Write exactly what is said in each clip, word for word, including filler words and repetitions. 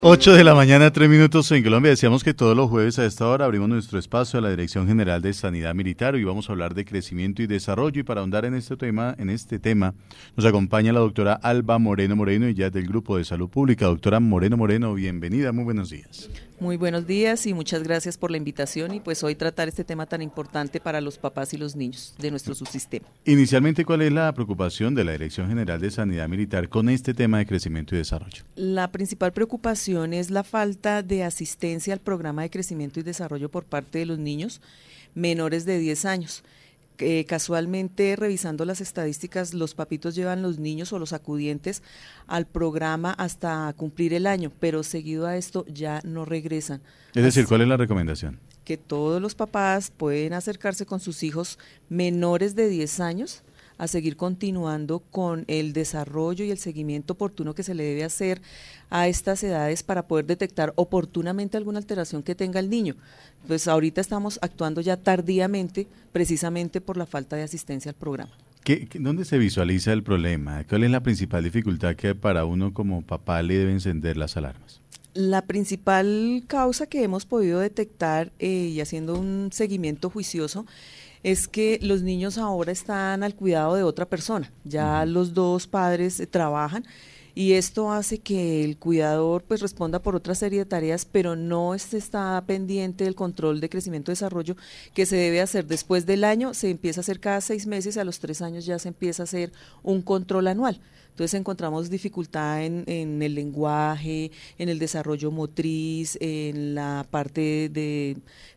Ocho de la mañana, tres minutos en Colombia. Decíamos que todos los jueves a esta hora abrimos nuestro espacio a la Dirección General de Sanidad Militar. Hoy vamos a hablar de crecimiento y desarrollo, y para ahondar en este tema, en este tema, nos acompaña la doctora Alba Moreno Moreno, y ya es del Grupo de Salud Pública. Doctora Moreno Moreno, bienvenida, muy buenos días. Muy buenos días y muchas gracias por la invitación, y pues hoy tratar este tema tan importante para los papás y los niños de nuestro subsistema. Inicialmente, ¿cuál es la preocupación de la Dirección General de Sanidad Militar con este tema de crecimiento y desarrollo? La principal preocupación es la falta de asistencia al programa de crecimiento y desarrollo por parte de los niños menores de diez años. Eh, casualmente, revisando las estadísticas, los papitos llevan los niños o los acudientes al programa hasta cumplir el año, pero seguido a esto ya no regresan. Es decir, ¿cuál es la recomendación? Que todos los papás pueden acercarse con sus hijos menores de diez años a seguir continuando con el desarrollo y el seguimiento oportuno que se le debe hacer a estas edades para poder detectar oportunamente alguna alteración que tenga el niño. Pues ahorita estamos actuando ya tardíamente, precisamente por la falta de asistencia al programa. ¿Qué, qué, ¿Dónde se visualiza el problema? ¿Cuál es la principal dificultad que para uno como papá le debe encender las alarmas? La principal causa que hemos podido detectar eh, y haciendo un seguimiento juicioso es que los niños ahora están al cuidado de otra persona. Ya uh-huh. Los dos padres eh, trabajan, y esto hace que el cuidador pues responda por otra serie de tareas, pero no se está pendiente del control de crecimiento y desarrollo que se debe hacer después del año. Se empieza a hacer cada seis meses, a los tres años ya se empieza a hacer un control anual. Entonces encontramos dificultad en, en el lenguaje, en el desarrollo motriz, en la parte de,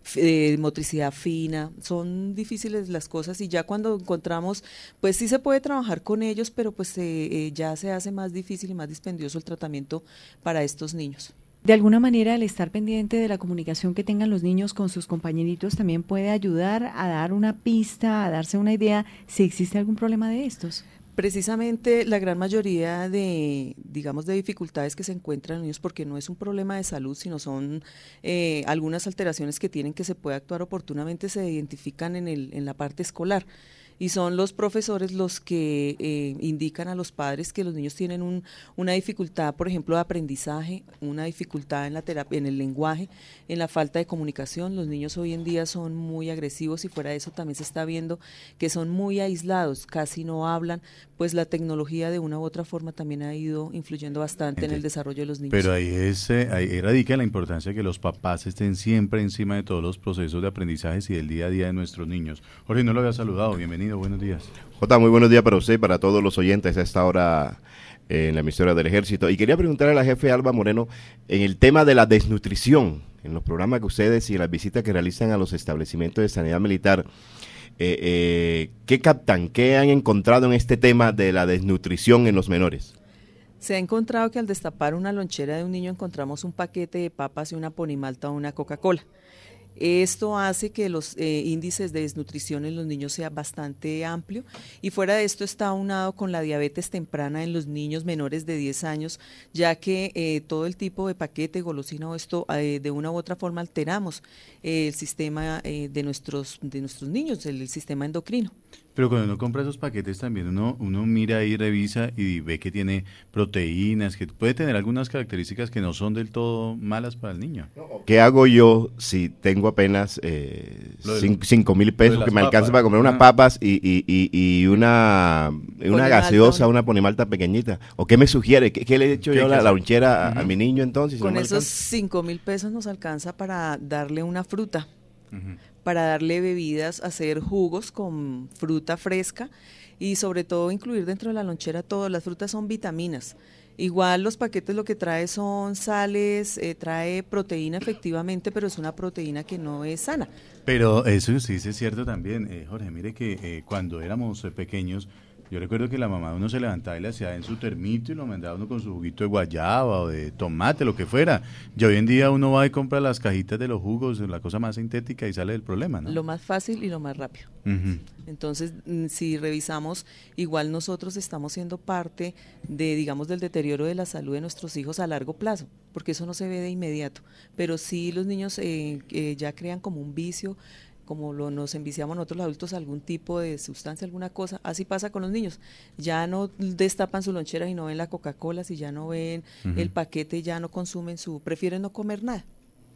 de motricidad fina. Son difíciles las cosas, y ya cuando encontramos, pues sí se puede trabajar con ellos, pero pues eh, eh, ya se hace más difícil y más dispendioso el tratamiento para estos niños. De alguna manera, el estar pendiente de la comunicación que tengan los niños con sus compañeritos también puede ayudar a dar una pista, a darse una idea si existe algún problema de estos. Precisamente la gran mayoría de, digamos, de dificultades que se encuentran en los niños, porque no es un problema de salud, sino son eh, algunas alteraciones que tienen que se puede actuar oportunamente, se identifican en, el, en la parte escolar. Y son los profesores los que eh, indican a los padres que los niños tienen un, una dificultad, por ejemplo, de aprendizaje, una dificultad en la terapia, en el lenguaje, en la falta de comunicación. Los niños hoy en día son muy agresivos, y fuera de eso también se está viendo que son muy aislados, casi no hablan. Pues la tecnología de una u otra forma también ha ido influyendo bastante Entonces, en el desarrollo de los niños. Pero ahí, es, eh, ahí radica la importancia de que los papás estén siempre encima de todos los procesos de aprendizaje y del día a día de nuestros niños. Jorge, no lo había saludado, bienvenido, buenos días. Jota, muy buenos días para usted y para todos los oyentes a esta hora eh, en la emisora del Ejército. Y quería preguntarle a la jefe Alba Moreno, en el tema de la desnutrición, en los programas que ustedes y las visitas que realizan a los establecimientos de sanidad militar, Eh, eh, ¿qué captan? ¿Qué han encontrado en este tema de la desnutrición en los menores? Se ha encontrado que al destapar una lonchera de un niño encontramos un paquete de papas y una ponimalta o una Coca-Cola. Esto hace que los eh, índices de desnutrición en los niños sea bastante amplio, y fuera de esto está aunado con la diabetes temprana en los niños menores de diez años, ya que eh, todo el tipo de paquete, golosina o esto, eh, de una u otra forma alteramos eh, el sistema eh, de nuestros de nuestros niños, el, el sistema endocrino. Pero cuando uno compra esos paquetes también uno uno mira ahí, revisa y ve que tiene proteínas, que puede tener algunas características que no son del todo malas para el niño. ¿Qué hago yo si tengo apenas eh, cinco mil pesos que me alcanza para comer unas papas y, y, y, y una, una gaseosa, una ponimalta pequeñita? ¿O qué me sugiere? ¿Qué, qué le he hecho yo a la, la lonchera a, uh-huh. a mi niño entonces? Con no esos cinco mil pesos nos alcanza para darle una fruta. Uh-huh. Para darle bebidas, hacer jugos con fruta fresca, y sobre todo incluir dentro de la lonchera todo. Las frutas son vitaminas. Igual los paquetes lo que trae son sales, eh, trae proteína efectivamente, pero es una proteína que no es sana. Pero eso sí es cierto también, eh, Jorge, mire que eh, cuando éramos eh, pequeños, yo recuerdo que la mamá de uno se levantaba y le hacía en su termito y lo mandaba uno con su juguito de guayaba o de tomate, lo que fuera. Y hoy en día uno va y compra las cajitas de los jugos, la cosa más sintética, y sale del problema, ¿no? Lo más fácil y lo más rápido. Uh-huh. Entonces, si revisamos, igual nosotros estamos siendo parte de, digamos, del deterioro de la salud de nuestros hijos a largo plazo, porque eso no se ve de inmediato. Pero sí los niños eh, eh, ya crean como un vicio como lo nos enviciamos nosotros los adultos a algún tipo de sustancia, alguna cosa, así pasa con los niños. Ya no destapan su lonchera y no ven la Coca-Cola, si ya no ven uh-huh. el paquete, ya no consumen su, prefieren no comer nada.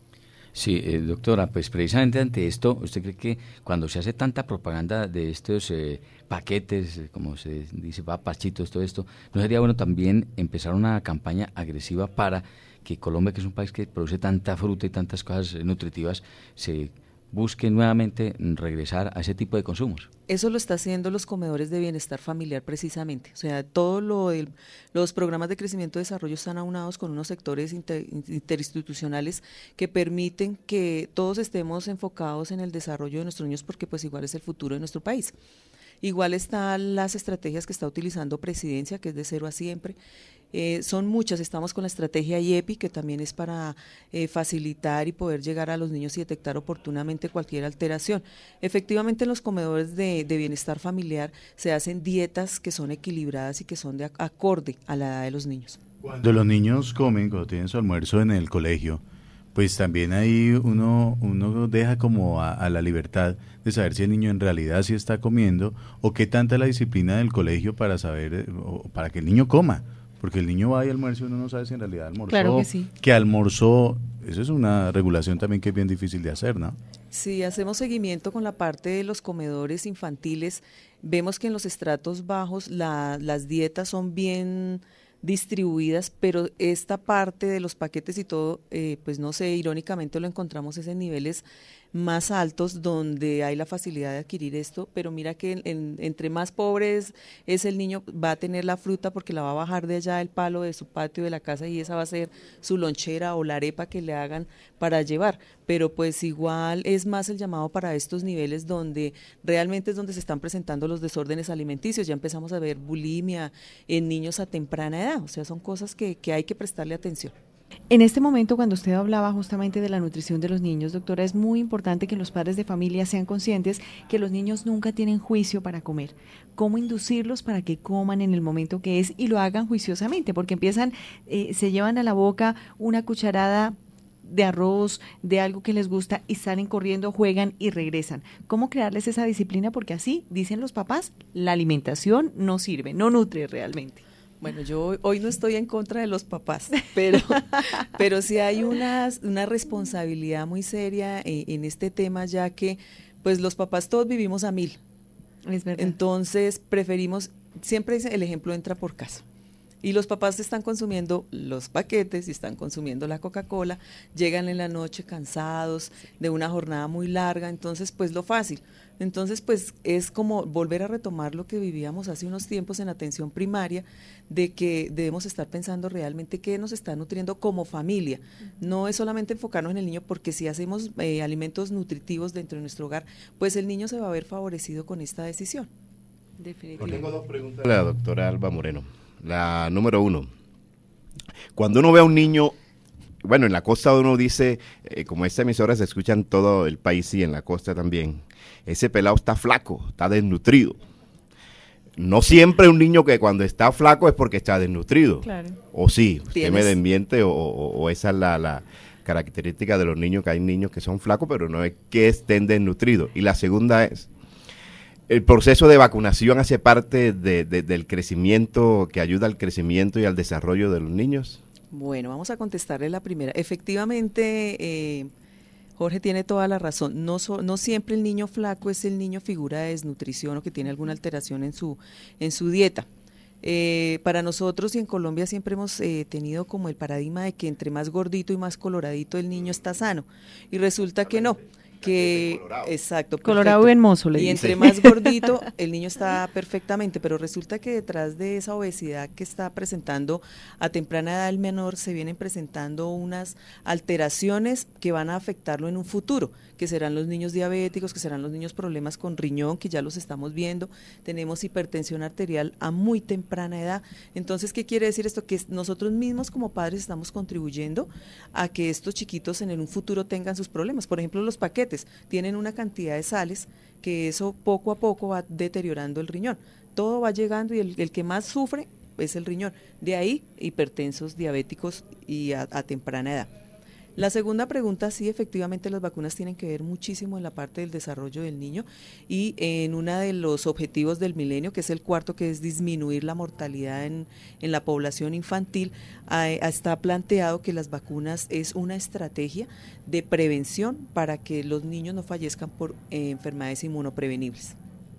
Sí, eh, doctora, pues precisamente ante esto, ¿usted cree que cuando se hace tanta propaganda de estos eh, paquetes, eh, como se dice, papas, chitos, todo esto, no sería bueno también empezar una campaña agresiva para que Colombia, que es un país que produce tanta fruta y tantas cosas eh, nutritivas, se busque nuevamente regresar a ese tipo de consumos? Eso lo está haciendo los comedores de bienestar familiar precisamente. O sea, todos lo los programas de crecimiento y desarrollo están aunados con unos sectores inter, interinstitucionales que permiten que todos estemos enfocados en el desarrollo de nuestros niños, porque pues igual es el futuro de nuestro país. Igual están las estrategias que está utilizando Presidencia, que es de cero a siempre. Eh, son muchas, estamos con la estrategia I E P I, que también es para eh, facilitar y poder llegar a los niños y detectar oportunamente cualquier alteración. Efectivamente, en los comedores de, de bienestar familiar se hacen dietas que son equilibradas y que son de acorde a la edad de los niños. Cuando los niños comen, cuando tienen su almuerzo en el colegio, pues también ahí uno, uno deja como a, a la libertad de saber si el niño en realidad sí está comiendo o qué tanta es la disciplina del colegio para saber, o para que el niño coma. Porque el niño va y almuerza y uno no sabe si en realidad almorzó, claro que sí. que almorzó. Eso es una regulación también que es bien difícil de hacer, ¿no? Sí, hacemos seguimiento con la parte de los comedores infantiles. Vemos que en los estratos bajos la, las dietas son bien distribuidas, pero esta parte de los paquetes y todo, eh, pues no sé, irónicamente lo encontramos es en niveles más altos donde hay la facilidad de adquirir esto, pero mira que en, en, entre más pobres es el niño, va a tener la fruta porque la va a bajar de allá del palo de su patio de la casa y esa va a ser su lonchera o la arepa que le hagan para llevar, pero pues igual es más el llamado para estos niveles donde realmente es donde se están presentando los desórdenes alimenticios. Ya empezamos a ver bulimia en niños a temprana edad, o sea, son cosas que, que hay que prestarle atención. En este momento, cuando usted hablaba justamente de la nutrición de los niños, doctora, es muy importante que los padres de familia sean conscientes que los niños nunca tienen juicio para comer. ¿Cómo inducirlos para que coman en el momento que es y lo hagan juiciosamente? Porque empiezan, eh, se llevan a la boca una cucharada de arroz, de algo que les gusta y salen corriendo, juegan y regresan. ¿Cómo crearles esa disciplina? Porque así, dicen los papás, la alimentación no sirve, no nutre realmente. Bueno, yo hoy no estoy en contra de los papás, pero, pero sí hay una, una responsabilidad muy seria en, en este tema, ya que pues los papás todos vivimos a mil. Es verdad. Entonces preferimos, siempre el ejemplo entra por casa. Y los papás están consumiendo los paquetes y están consumiendo la Coca-Cola, llegan en la noche cansados de una jornada muy larga, entonces pues lo fácil. Entonces pues es como volver a retomar lo que vivíamos hace unos tiempos en atención primaria, de que debemos estar pensando realmente qué nos está nutriendo como familia. No es solamente enfocarnos en el niño, porque si hacemos eh, alimentos nutritivos dentro de nuestro hogar, pues el niño se va a ver favorecido con esta decisión. Definitivamente. Tengo dos preguntas a la doctora Alba Moreno. La número uno, cuando uno ve a un niño, bueno, en la costa uno dice, eh, como esta emisora se escucha en todo el país y en la costa también, ese pelado está flaco, está desnutrido. No siempre un niño que cuando está flaco es porque está desnutrido. Claro. O sí, usted me desmiente, o, o, o esa es la, la característica de los niños, que hay niños que son flacos, pero no es que estén desnutridos. Y la segunda es, ¿el proceso de vacunación hace parte de, de, del crecimiento, que ayuda al crecimiento y al desarrollo de los niños? Bueno, vamos a contestarle la primera. Efectivamente, eh, Jorge tiene toda la razón. No, so, no siempre el niño flaco es el niño figura de desnutrición o que tiene alguna alteración en su, en su dieta. Eh, para nosotros y en Colombia siempre hemos eh, tenido como el paradigma de que entre más gordito y más coloradito el niño está sano. Y resulta que no. Que colorado. Exacto, perfecto. Colorado y hermoso, le y dice. Entre más gordito el niño está perfectamente, pero resulta que detrás de esa obesidad que está presentando a temprana edad el menor se vienen presentando unas alteraciones que van a afectarlo en un futuro, que serán los niños diabéticos, que serán los niños problemas con riñón, que ya los estamos viendo. Tenemos hipertensión arterial a muy temprana edad. Entonces, ¿qué quiere decir esto? Que nosotros mismos como padres estamos contribuyendo a que estos chiquitos en un futuro tengan sus problemas. Por ejemplo, los paquetes tienen una cantidad de sales que eso poco a poco va deteriorando el riñón. Todo va llegando y el, el que más sufre es el riñón. De ahí, hipertensos, diabéticos y a, a temprana edad. La segunda pregunta, sí, efectivamente las vacunas tienen que ver muchísimo en la parte del desarrollo del niño y en uno de los objetivos del milenio, que es el cuarto, que es disminuir la mortalidad en, en la población infantil, ah, está planteado que las vacunas es una estrategia de prevención para que los niños no fallezcan por eh, enfermedades inmunoprevenibles.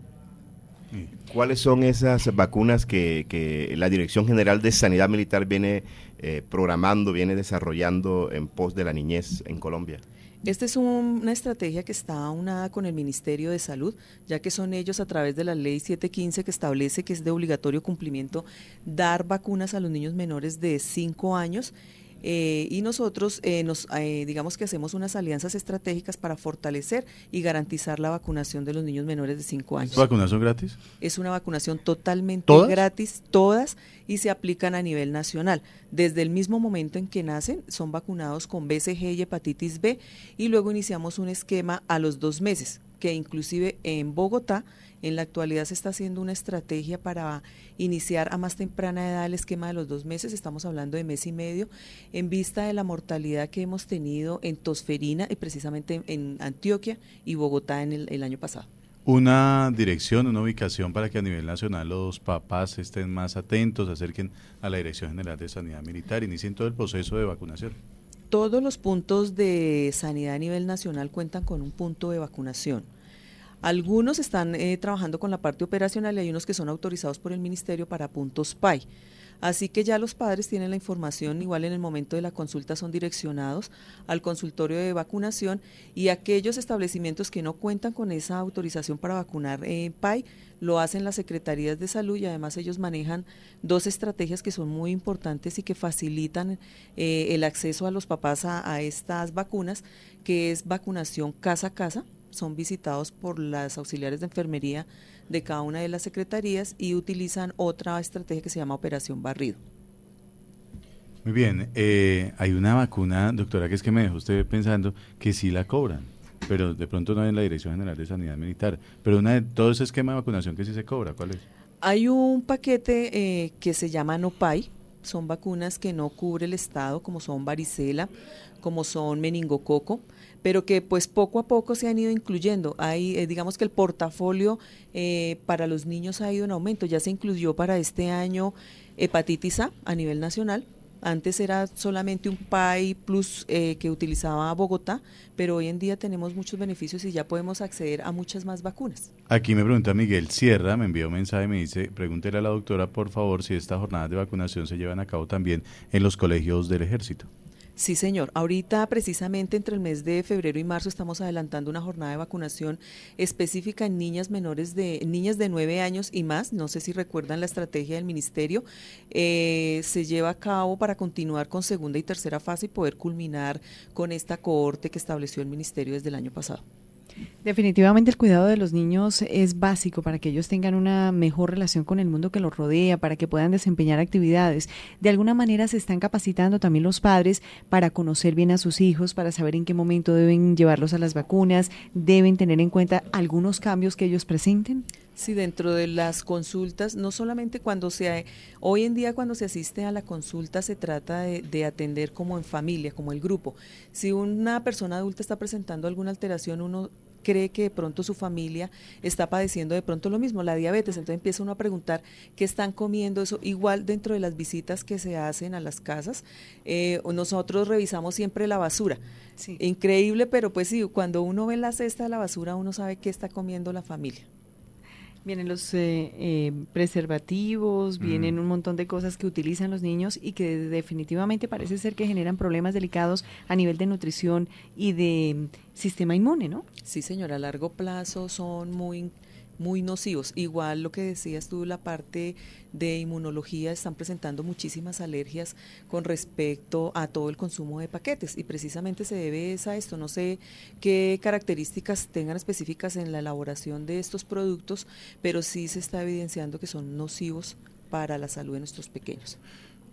¿Cuáles son esas vacunas que, que la Dirección General de Sanidad Militar viene eh, programando, viene desarrollando en pos de la niñez en Colombia? Esta es un, una estrategia que está aunada con el Ministerio de Salud, ya que son ellos a través de la ley setecientos quince que establece que es de obligatorio cumplimiento dar vacunas a los niños menores de cinco años. Eh, y nosotros eh, nos eh, digamos que hacemos unas alianzas estratégicas para fortalecer y garantizar la vacunación de los niños menores de cinco años. ¿Las vacunas son gratis? Es una vacunación totalmente ¿Todas? gratis, todas, y se aplican a nivel nacional. Desde el mismo momento en que nacen, son vacunados con B C G y hepatitis B, y luego iniciamos un esquema a los dos meses, que inclusive en Bogotá, en la actualidad se está haciendo una estrategia para iniciar a más temprana edad el esquema de los dos meses, estamos hablando de mes y medio, en vista de la mortalidad que hemos tenido en tosferina y precisamente en Antioquia y Bogotá en el, el año pasado. Una dirección, una ubicación para que a nivel nacional los papás estén más atentos, se acerquen a la Dirección General de Sanidad Militar, inicien todo el proceso de vacunación. Todos los puntos de sanidad a nivel nacional cuentan con un punto de vacunación. Algunos están eh, trabajando con la parte operacional y hay unos que son autorizados por el Ministerio para puntos P A I. Así que ya los padres tienen la información, igual en el momento de la consulta son direccionados al consultorio de vacunación, y aquellos establecimientos que no cuentan con esa autorización para vacunar en P A I lo hacen las secretarías de salud, y además ellos manejan dos estrategias que son muy importantes y que facilitan eh, el acceso a los papás a, a estas vacunas, que es vacunación casa a casa. Son visitados por las auxiliares de enfermería de cada una de las secretarías y utilizan otra estrategia que se llama Operación Barrido. Muy bien, eh, hay una vacuna, doctora, que es que me dejó usted pensando que sí la cobran, pero de pronto no en la Dirección General de Sanidad Militar, pero una de todo ese esquema de vacunación que sí se cobra, ¿cuál es? Hay un paquete eh, que se llama No P A I, son vacunas que no cubre el Estado, como son varicela, como son meningococo, pero que pues poco a poco se han ido incluyendo. Hay, eh, digamos que el portafolio eh, para los niños ha ido en aumento, ya se incluyó para este año hepatitis A a nivel nacional. Antes era solamente un P A I Plus eh, que utilizaba Bogotá, pero hoy en día tenemos muchos beneficios y ya podemos acceder a muchas más vacunas. Aquí me pregunta Miguel Sierra, me envió un mensaje, me dice, pregúntele a la doctora por favor si estas jornadas de vacunación se llevan a cabo también en los colegios del Ejército. Sí, señor. Ahorita, precisamente entre el mes de febrero y marzo, estamos adelantando una jornada de vacunación específica en niñas menores de niñas de nueve años y más. No sé si recuerdan la estrategia del ministerio. Eh, se lleva a cabo para continuar con segunda y tercera fase y poder culminar con esta cohorte que estableció el ministerio desde el año pasado. Definitivamente el cuidado de los niños es básico para que ellos tengan una mejor relación con el mundo que los rodea, para que puedan desempeñar actividades. De alguna manera se están capacitando también los padres para conocer bien a sus hijos, para saber en qué momento deben llevarlos a las vacunas, deben tener en cuenta algunos cambios que ellos presenten. Sí, dentro de las consultas, no solamente cuando se, hoy en día cuando se asiste a la consulta se trata de, de atender como en familia, como el grupo. Si una persona adulta está presentando alguna alteración, uno cree que de pronto su familia está padeciendo de pronto lo mismo, la diabetes, entonces empieza uno a preguntar qué están comiendo, eso igual dentro de las visitas que se hacen a las casas, eh, nosotros revisamos siempre la basura. Sí. Increíble, pero pues sí, cuando uno ve la cesta de la basura uno sabe qué está comiendo la familia. Vienen los eh, eh, preservativos, mm. vienen un montón de cosas que utilizan los niños y que definitivamente parece ser que generan problemas delicados a nivel de nutrición y de sistema inmune, ¿no? Sí, señora, a largo plazo son muy muy nocivos. Igual lo que decías tú, la parte de inmunología, están presentando muchísimas alergias con respecto a todo el consumo de paquetes y precisamente se debe a esto. No sé qué características tengan específicas en la elaboración de estos productos, pero sí se está evidenciando que son nocivos para la salud de nuestros pequeños.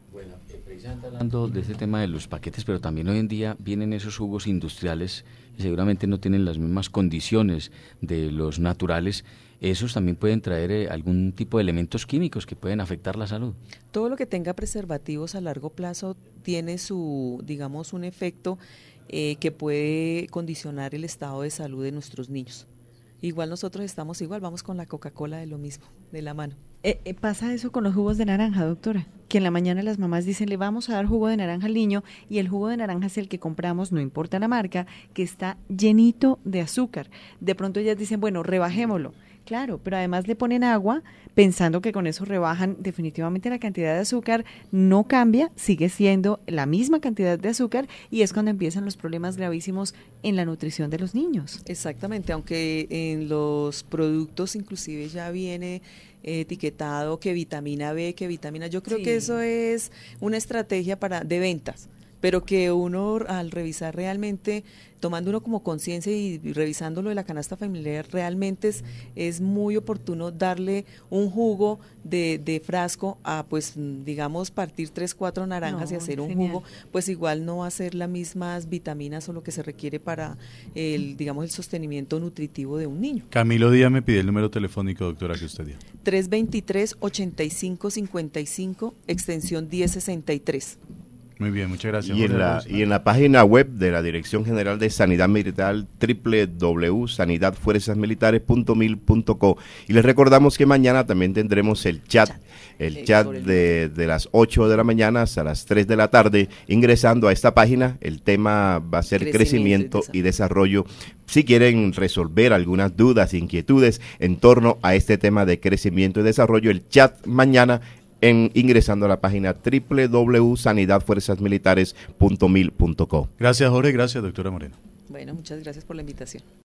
Bueno, eh, precisamente hablando de este tema de los paquetes, pero también hoy en día vienen esos jugos industriales y seguramente no tienen las mismas condiciones de los naturales. Esos también pueden traer eh, algún tipo de elementos químicos que pueden afectar la salud. Todo lo que tenga preservativos a largo plazo tiene su, digamos, un efecto eh, que puede condicionar el estado de salud de nuestros niños. Igual nosotros estamos igual, vamos con la Coca-Cola de lo mismo, de la mano. Eh, eh, pasa eso con los jugos de naranja, doctora, que en la mañana las mamás dicen, le vamos a dar jugo de naranja al niño, y el jugo de naranja es el que compramos, no importa la marca, que está llenito de azúcar. De pronto ellas dicen, bueno, rebajémoslo. Claro, pero además le ponen agua pensando que con eso rebajan definitivamente la cantidad de azúcar, no cambia, sigue siendo la misma cantidad de azúcar, y es cuando empiezan los problemas gravísimos en la nutrición de los niños. Exactamente, aunque en los productos inclusive ya viene eh, etiquetado que vitamina B, que vitamina, yo creo Sí. que eso es una estrategia para de ventas, pero que uno al revisar realmente, tomando uno como conciencia y, y revisando lo de la canasta familiar, realmente es, es muy oportuno darle un jugo de, de frasco a, pues, digamos, partir tres, cuatro naranjas No, y hacer un genial. jugo, pues igual no va a ser las mismas vitaminas o lo que se requiere para el, digamos, el sostenimiento nutritivo de un niño. Camilo Díaz me pide el número telefónico, doctora, que usted dio. tres veintitrés, ochenta y cinco cincuenta y cinco, extensión diez sesenta y tres. Muy bien, muchas gracias. Y en, Jorge la, Rosa. y en la página web de la Dirección General de Sanidad Militar, doble u doble u doble u punto sanidad fuerzas militares punto mil punto co. Y les recordamos que mañana también tendremos el chat, el Eh, chat sobre el- de, de las ocho de la mañana hasta las tres de la tarde. Ingresando a esta página, el tema va a ser Crecimiento crecimiento y y desarrollo. Si quieren resolver algunas dudas, inquietudes en torno a este tema de crecimiento y desarrollo, el chat mañana en ingresando a la página doble u doble u doble u punto sanidad fuerzas militares punto mil punto co. Gracias, Jorge. Gracias, doctora Moreno. Bueno, muchas gracias por la invitación.